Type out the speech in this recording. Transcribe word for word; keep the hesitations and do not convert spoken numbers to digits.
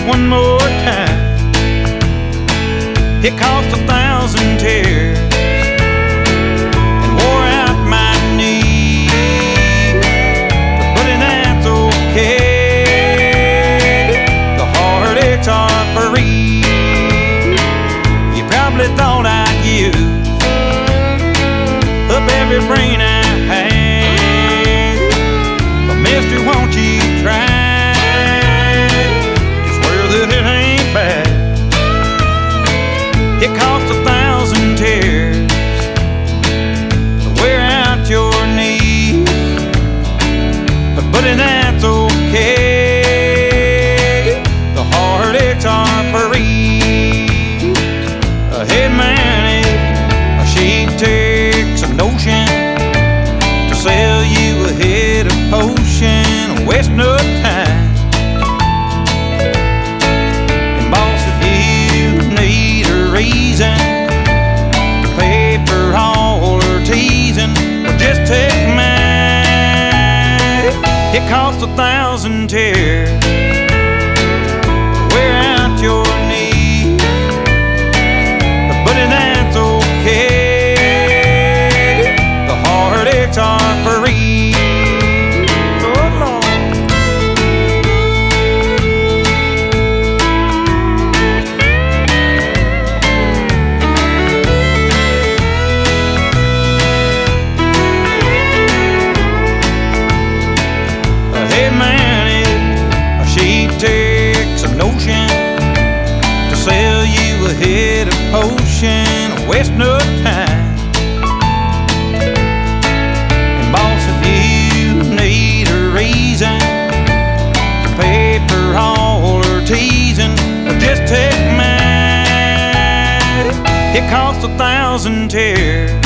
one more time. It cost a thousand tears and wore out my knees, but that's okay. The heartaches are free. You probably thought I'd use up every brain I had, but mister, won't you try? It cost a thousand tears to wear out your knees, but buddy, that's okay. The heartaches are free. Uh, hey man, if she takes a notion to sell you a head of potion, waste no time. Reason to pay for all her teasing, well, just take mine. It cost a thousand tears to wear out your knees, but buddy, that's okay. The heartaches are free. Hey man, if she takes a notion to sell you a head of potion, waste no time. And boss, if you need a reason to pay for all her teasing, well, just take mine. It cost a thousand tears